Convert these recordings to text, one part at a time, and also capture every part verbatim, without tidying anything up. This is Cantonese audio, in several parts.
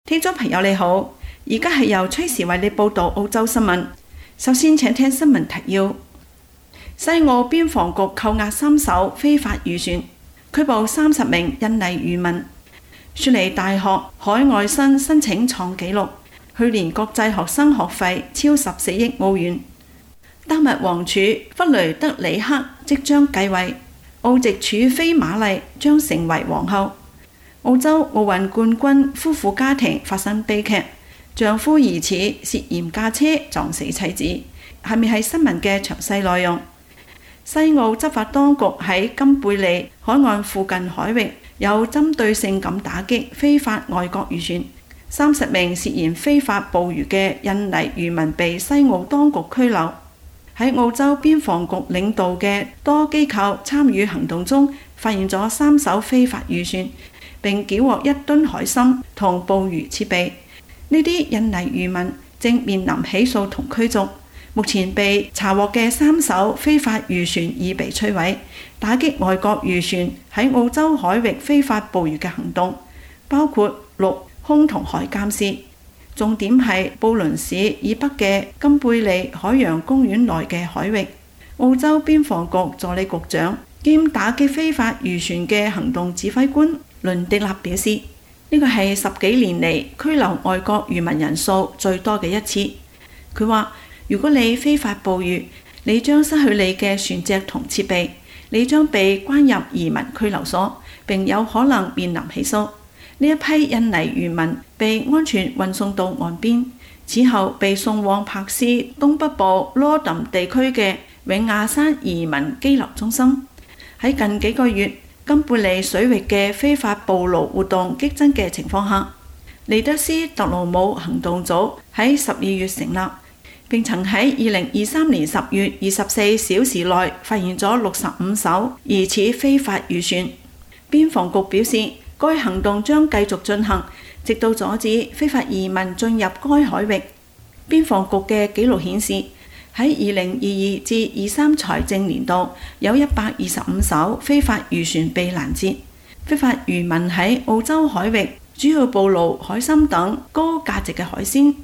聽眾朋友你好，而家係由崔時為你報道澳洲新聞。首先請聽新聞提要：西澳邊防局扣押三艘非法漁船，拘捕三十名印尼漁民。雪梨大學海外生申請創紀錄，去年國際學生學費超十四億澳元。丹麥王儲弗雷德里克即將繼位，澳籍儲妃瑪麗將成為皇后。澳洲奧運冠軍夫婦家庭發生悲劇，丈夫疑似涉嫌駕車撞死妻子。下面係新聞嘅詳細內容。西澳執法當局喺金貝利海岸附近海域有針對性咁打擊非法外國漁船，三十名涉嫌非法捕魚嘅印尼漁民被西澳當局拘留。喺澳洲邊防局領導嘅多機構參與行動中，發現咗三艘非法漁船，並繳獲一噸海參同捕魚設備。呢啲印尼漁民正面臨起訴同驅逐。目前被查獲嘅三艘非法漁船已被摧毀，打擊外國漁船喺澳洲海域非法捕魚嘅行動，包括陸、空同海監視。重點係布倫市以北嘅金貝利海洋公園內嘅海域。澳洲邊防局助理局長兼打擊非法漁船嘅行動指揮官倫迪納表示，呢個係十幾年嚟拘留外國漁民人數最多嘅一次。佢話：如果你非法捕魚，你將失去你嘅船隻同設備，你將被關入移民拘留所，並有可能面臨起訴。呢一批印尼漁民被安全運送到岸邊，此後被送往柏斯東北部羅頓地區嘅永亞山移民羈留中心。喺近幾個月金貝利水域嘅非法捕撈活動激增嘅情況下，尼德斯特魯姆行動組喺十二月成立，並曾喺二零二三年十月二十四小時內發現咗六十五艘疑似非法漁船。邊防局表示，該行動將繼續進行，直到阻止非法移民進入該海域。邊防局嘅記錄顯示，喺二零二二至二三財政年度，有一百二十五艘非法漁船被攔截。非法漁民喺澳洲海域主要捕撈海參等高價值嘅海鮮。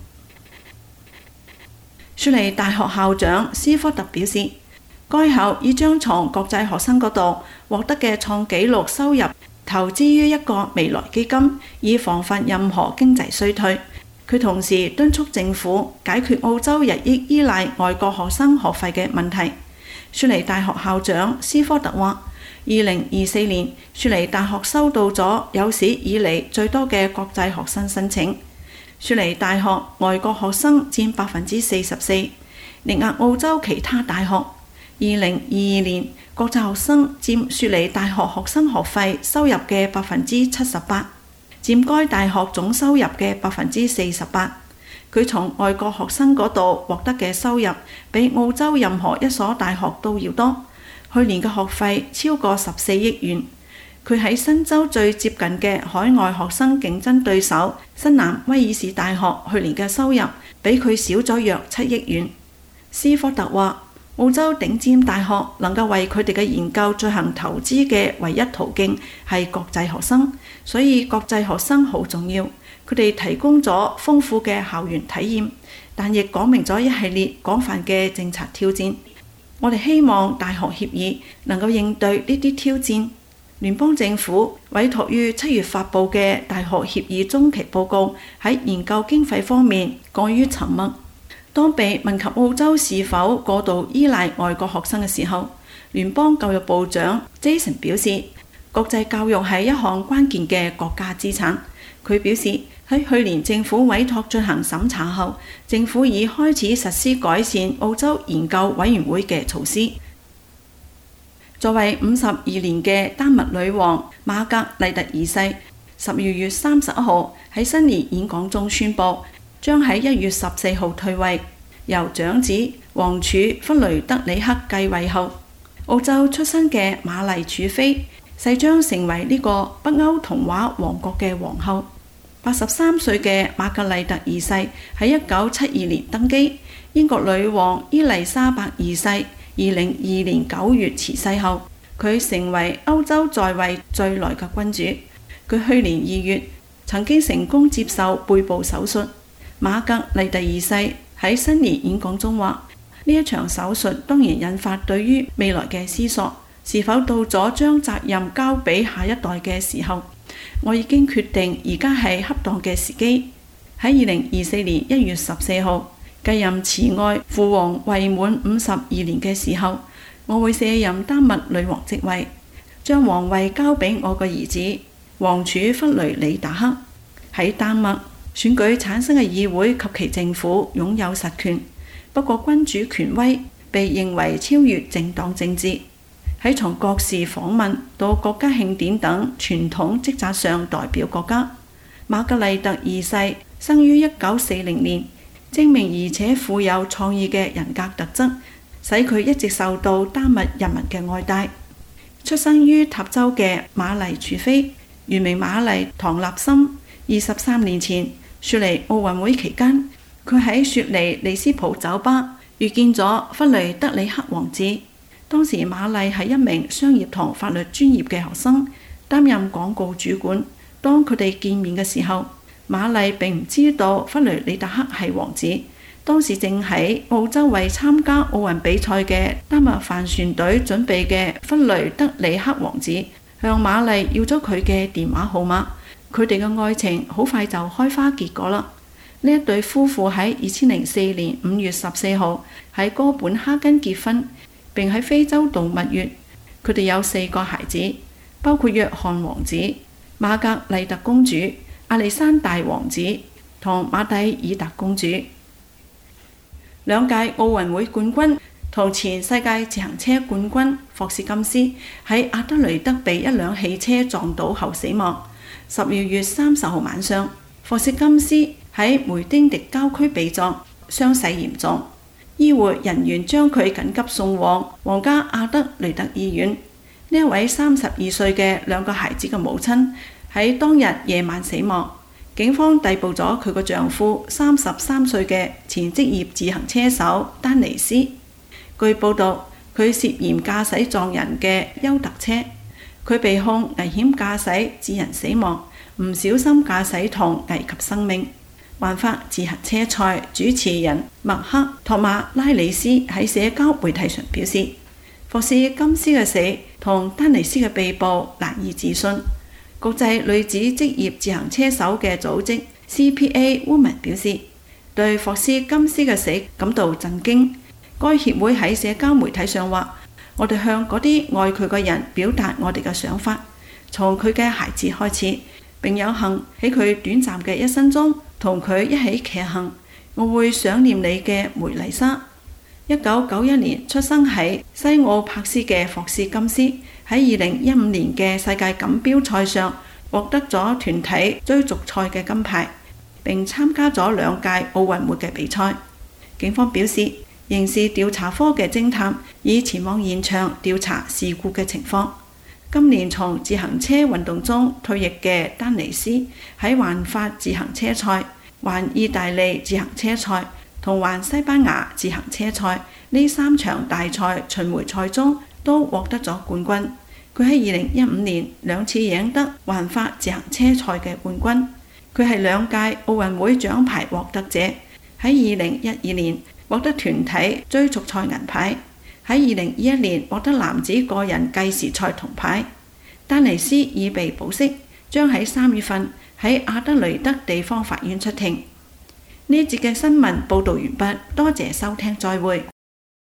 雪梨大學校長斯科特表示，該校已將從國際學生嗰度獲得嘅創紀錄收入投資於一個未來基金，以防範任何經濟衰退。佢同時敦促政府解決澳洲日益依賴外國學生學費嘅問題。雪梨大學校長斯科特話：二零二四年雪梨大學收到咗有史以嚟最多嘅國際學生申請。雪梨大學外國學生佔百分之四十四，力壓澳洲其他大學。二零二二年國際學生佔雪梨大學學生學費收入嘅百分之七十八，佔該大學總收入嘅百分之四十八。佢從外國學生嗰度獲得嘅收入比澳洲任何一所大學都要多。去年嘅學費超過十四億元。佢喺新州最接近嘅海外學生競爭對手新南威爾士大學去年嘅收入比佢少咗約七億元。斯科特話：澳洲頂尖大學能夠為佢哋嘅研究進行投資嘅唯一途徑係國際學生，所以國際學生好重要。佢哋提供咗豐富嘅校園體驗，但亦講明咗一系列廣泛嘅政策挑戰。我哋希望大學協議能夠應對呢啲挑戰。聯邦政府委託於七月發布嘅大學協議中期報告喺研究經費方面過於沉默。當被問及澳洲是否過度依賴外國學生嘅時候，聯邦教育部長 Jason 表示，國際教育係一項關鍵嘅國家資產。佢表示，喺去年政府委託進行審查後，政府已開始實施改善澳洲研究委員會嘅措施。作為五十二年嘅丹麥女王瑪格麗特二世，十二月三十一號喺新年演講中宣布，將喺一月十四號退位，由長子王儲弗雷德里克繼位後，澳洲出生嘅瑪麗儲妃勢將成為呢個北歐童話王國嘅皇后。八十三歲嘅瑪格麗特二世喺一九七二年登基，英國女王伊麗莎白二世二零二二年九月辭世後，佢成為歐洲在位最耐嘅君主。佢去年二月曾經成功接受背部手術。瑪格麗特二世喺新年演講中話：呢一場手術當然引發對於未來嘅思索，是否到咗將責任交俾下一代嘅時候？我已經決定而家係恰當嘅時機。喺二零二四年一月十四號繼任慈愛父王位滿五十二年嘅時候，我會卸任丹麥女王職位，將皇位交俾我個兒子王儲弗雷里達克。喺丹麥選舉產生嘅議會及其政府擁有實權，不過君主權威被認為超越政黨政治。喺從國事訪問到國家慶典等傳統職責上代表國家。瑪格麗特二世生於一九四零年，精明而且富有創意嘅人格特質，使佢一直受到丹麥人民嘅愛戴。出生於塔州嘅瑪麗儲菲，原名瑪麗唐納森。二十三年前雪梨奧運會期間，佢喺雪梨利斯普酒吧遇見咗弗雷德里克王子。當時瑪麗係一名商業同法律專業嘅學生，擔任廣告主管。當佢哋見面嘅時候，瑪麗並唔知道弗雷里達克係王子。當時正喺澳洲為參加奧運比賽嘅丹麥帆船隊準備嘅弗雷德里克王子向瑪麗要咗佢嘅電話號碼。佢哋嘅愛情好快就開花結果啦。呢一對夫婦喺二千零四年五月十四號喺哥本哈根結婚，並喺非洲度蜜月。佢哋有四個孩子，包括約翰王子、瑪格麗特公主、亞歷山大王子同馬蒂爾達公主。兩屆奧運會冠軍同前世界自行車冠軍霍士金斯喺阿德雷德被一輛汽車撞倒後死亡。十二月三十號晚上，霍士金斯喺梅丁迪郊區被撞，傷勢嚴重。醫護人員將佢緊急送往皇家阿德雷德醫院。呢一位三十二歲嘅兩個孩子嘅母親喺當日夜晚死亡。警方逮捕咗佢個丈夫三十三歲嘅前職業自行車手丹尼斯。據報道，佢涉嫌駕駛撞人嘅優特車。佢被控危險駕駛致人死亡、唔小心駕駛同危及生命。環法自行車賽主持人麥克托馬拉里斯喺社交媒體上表示，霍士金斯嘅死同丹尼斯嘅被捕難以置信。國際女子職業自行車手嘅組織 C P A Women 表示，對霍士金斯嘅死感到震驚。該協會喺社交媒體上話：我哋向嗰啲愛佢嘅人表達我哋嘅想法，從佢嘅孩子開始，並有幸喺佢短暫嘅一生中同佢一起騎行。我會想念你嘅梅麗莎。一九九一年出生喺西奧帕斯嘅霍士金斯喺二零一五年嘅世界錦標賽上獲得咗團體追逐賽嘅金牌，並參加咗兩屆奧運會嘅比賽。警方表示，刑事調查科嘅偵探已前往現場調查事故嘅情況。今年從自行車運動中退役嘅丹尼斯喺環法自行車賽、環意大利自行車賽同環西班牙自行車賽呢三場大賽巡迴賽中都獲得咗冠軍。佢喺二零一五年兩次贏得環法自行車賽嘅冠軍。佢係兩屆奧運會獎牌獲得者，喺二零一二年獲得團體追逐賽銀牌，喺二零二一年獲得男子個人計時賽銅牌。丹尼斯已被保釋，將喺三月份喺阿德雷德地方法院出庭。呢節嘅新聞報導完畢，多謝收聽，再會。